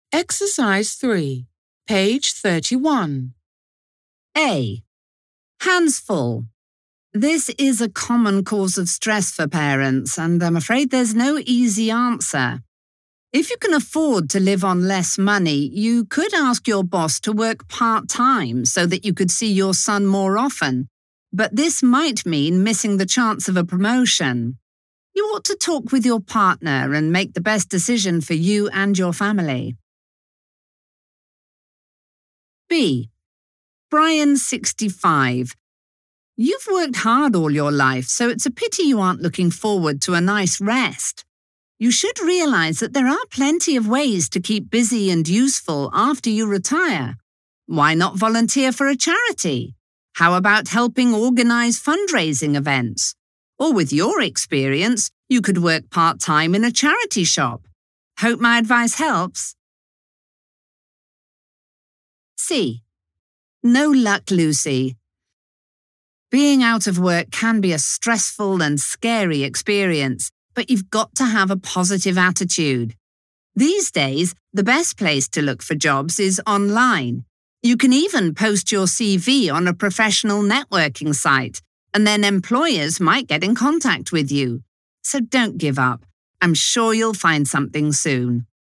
Exercise 3, page 31. A. Hands full. This is a common cause of stress for parents, and I'm afraid there's no easy answer. If you can afford to live on less money, you could ask your boss to work part-time so that you could see your son more often, but this might mean missing the chance of a promotion. You ought to talk with your partner and make the best decision for you and your family. B. Brian, 65. You've worked hard all your life, so it's a pity you aren't looking forward to a nice rest. You should realize that there are plenty of ways to keep busy and useful after you retire. Why not volunteer for a charity? How about helping organize fundraising events? Or with your experience, you could work part-time in a charity shop. Hope my advice helps. C. No luck, Lucy. Being out of work can be a stressful and scary experience, but you've got to have a positive attitude. These days, the best place to look for jobs is online. You can even post your CV on a professional networking site, and then employers might get in contact with you. So don't give up. I'm sure you'll find something soon.